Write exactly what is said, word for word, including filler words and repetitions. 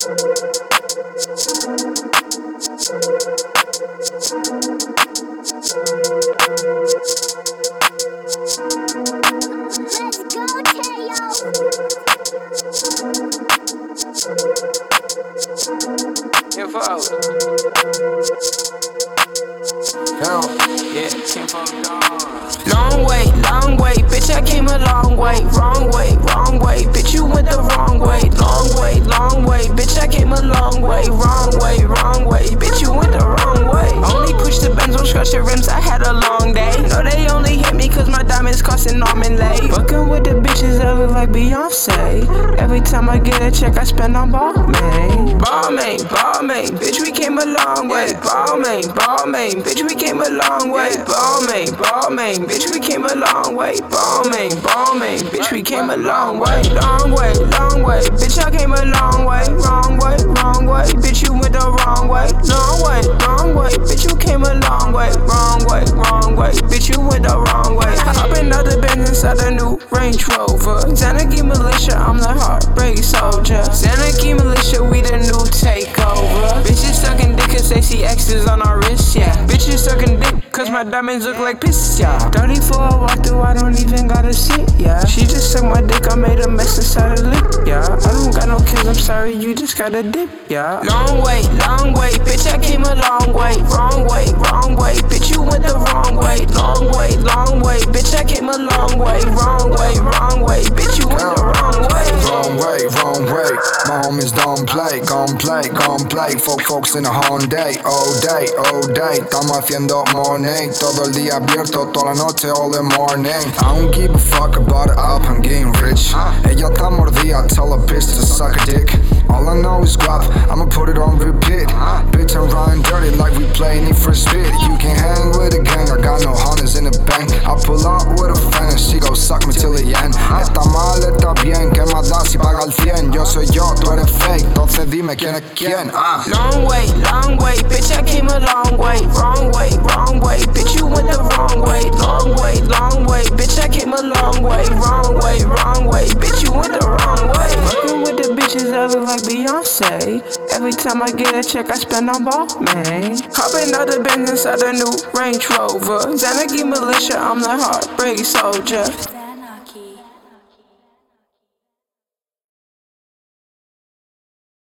Long way, long way, bitch, I came a long way. Wrong way, wrong way, bitch, you went the wrong way. Long way, long way, bitch, I came a long way. Wrong way, wrong way, bitch, you went the wrong way. Only push the Benz on scratch the rims, I had a long day. No, they only hit me cause my diamonds costing almond lay. Fucking with the bitches that look like Beyonce. Every time I get a check, I spend on Balmain. Balmain, Balmain, bitch, we came a long way. Balmain, Balmain, bitch, we came a long way. Balmain, Balmain, bitch, we came a long way. Balmain, Balmain, bitch, we came a long way. Long way, long way, bitch, I came a long way. Wrong way, wrong way, bitch, you went the wrong way. Long way, long way, bitch, you came a long way. Wrong way, wrong way, bitch, you went the wrong way. Hop in out the Benz inside the new Range Rover. Zanarchy Militia, I'm the heartbreak soldier. Zanarchy Militia, we the new takeover. Bitches sucking dick cause they see X's on our wrist, yeah. Bitches sucking dick cause my diamonds look like piss, yeah. thirty-four I walk through, I don't even gotta sit, yeah. She just sucked my dick, I made a mess inside her lip, yeah. I don't got no kids, I'm sorry, you just gotta dip, yeah. Long way, long way, bitch, I came a long way. Wrong way, wrong way, bitch, you went the wrong way. Long way, long way, bitch, I came a long way. Wrong way, wrong way, bitch, you went the wrong way. Wrong way, wrong way, my homies don't play, gon' play, gon' play. Folk folks in a Hyundai, all day, all day. Estamos haciendo money, todo el día abierto, toda la noche, all the morning. I don't give a fuck about it up, I'm getting rich. Ella está mordida, tell a bitch to suck a dick. All I know is guap, I'ma put it on repeat. Bitch, I'm riding dirty like we play Need for Speed. You can hang with a gang, I got no hunters in the bank. I pull up with a fan and she go suck me till the end. Está mal, está bien, ¿qué más da si paga el cien? Yo soy yo, tú eres fake, entonces dime quién es quién. ah. Long way, long way, bitch, I came a long way. Wrong way, wrong way, bitch, you went the wrong way. Long way, long way, bitch, I came a long way. Wrong way, wrong way, bitch, you went the wrong way. Fucking with the bitches that look like Beyonce. Every time I get a check, I spend on Balmain. Hopping out the Benz inside the new Range Rover. Zanarchy Militia, I'm the heartbreak soldier.